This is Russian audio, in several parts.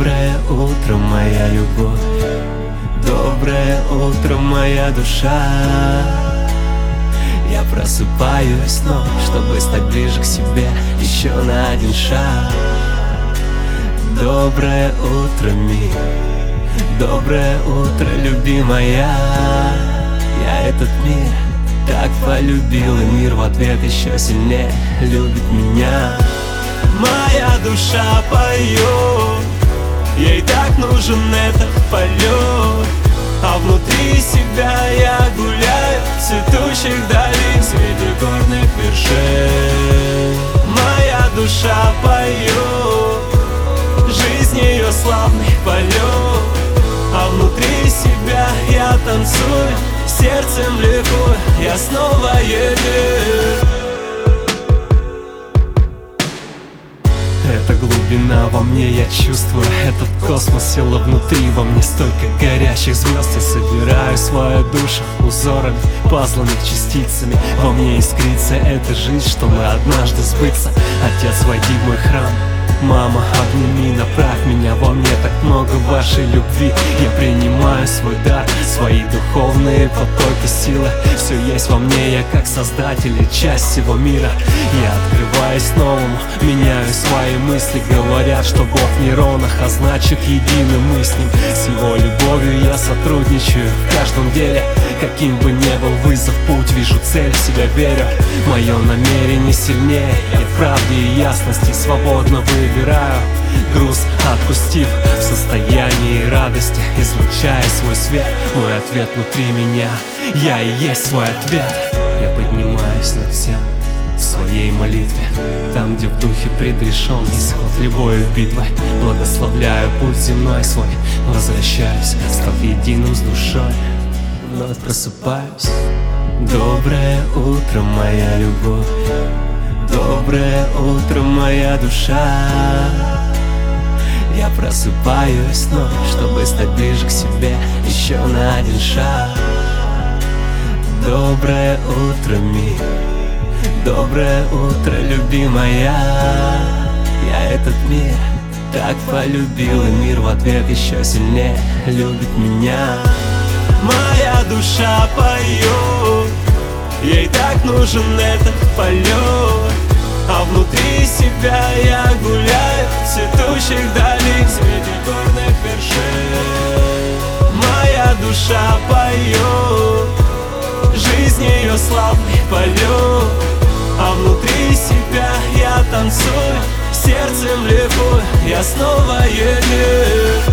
Доброе утро, моя любовь, доброе утро, моя душа. Я просыпаюсь снова, чтобы стать ближе к себе еще на один шаг. Доброе утро, мир, доброе утро, любимая. Я этот мир так полюбил, и мир в ответ еще сильнее любит меня. Моя душа поет, ей так нужен этот полет, а внутри себя я гуляю в цветущих долин среди горных вершин. Моя душа поет, жизнь ее славный полет, а внутри себя я танцую, сердцем ликую, я снова еду. Эта глубина во мне, я чувствую, этот космос села внутри во мне. Столько горящих звезд, я собираю свою душу узорами, пазлами, частицами. Во мне искрится эта жизнь, чтобы однажды сбыться. Отец, войди в мой храм, мама, обними, направь меня. Во мне так много вашей любви, я принимаю свой дар, свои духовные потоки силы. Все есть во мне, я как создатель и часть всего мира. Я открываюсь новому, меняю свои мысли. Говорят, что Бог в нейронах, а значит единым мы с Ним. С Его любовью я сотрудничаю в каждом деле. Каким бы ни был вызов, путь, вижу цель, в себя верю. Мое намерение сильнее, я в правде и ясности свободно выбираю. Груз отпустив, в состоянии радости, излучая свой свет. Мой ответ внутри меня, я и есть свой ответ. Я поднимаюсь над всем в своей молитве, там, где в духе предрешен исход любой битвы. Благословляю путь земной свой, возвращаюсь, став единым с душой. Вновь просыпаюсь. Доброе утро, моя любовь, доброе утро, моя душа. Я просыпаюсь снова, чтобы стать ближе к себе еще на один шаг. Доброе утро, мир, доброе утро, любимая. Я этот мир так полюбил, и мир в ответ еще сильнее любит меня. Моя душа поет, ей так нужен этот полет, а внутри себя я гуляю в цветущих долин среди горных вершин. Моя душа поет, жизнь ее славный полет, а внутри себя я танцую, сердцем ликую, я снова еду.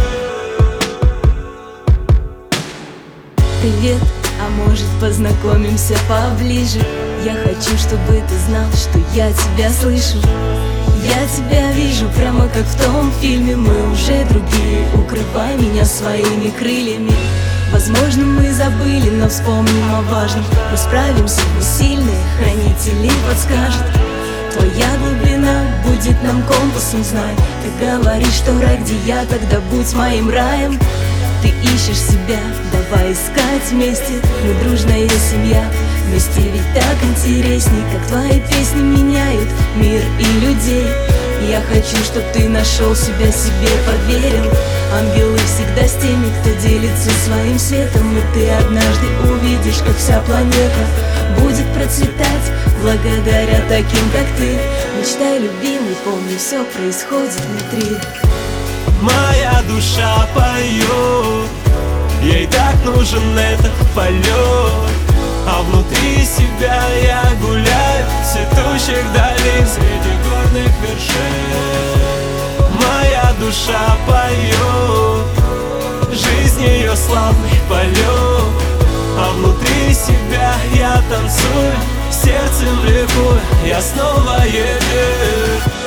Привет, а может познакомимся поближе? Я хочу, чтобы ты знал, что я тебя слышу. Я тебя вижу прямо как в том фильме. Мы уже другие, укрывай меня своими крыльями. Возможно, мы забыли, но вспомним о важном. Мы справимся, мы сильные, хранители подскажут. Твоя глубина будет нам компасом, знай. Ты говоришь, что рай, где я, тогда будь моим раем. Ты ищешь себя, давай искать вместе. Мы дружная семья, вместе ведь так интересней. Как твои песни меняют мир и людей. Я хочу, чтоб ты нашел себя, себе поверил. Ангелы всегда с теми, кто делится своим светом. И ты однажды увидишь, как вся планета будет процветать благодаря таким, как ты. Мечтай, любимый, помни, все происходит внутри. Моя душа поет, ей так нужен этот полет, а внутри себя я гуляю в цветущих долин среди горных вершин. Моя душа поет, жизнь ее славный полет, а внутри себя я танцую, сердцем ликую, я снова еду.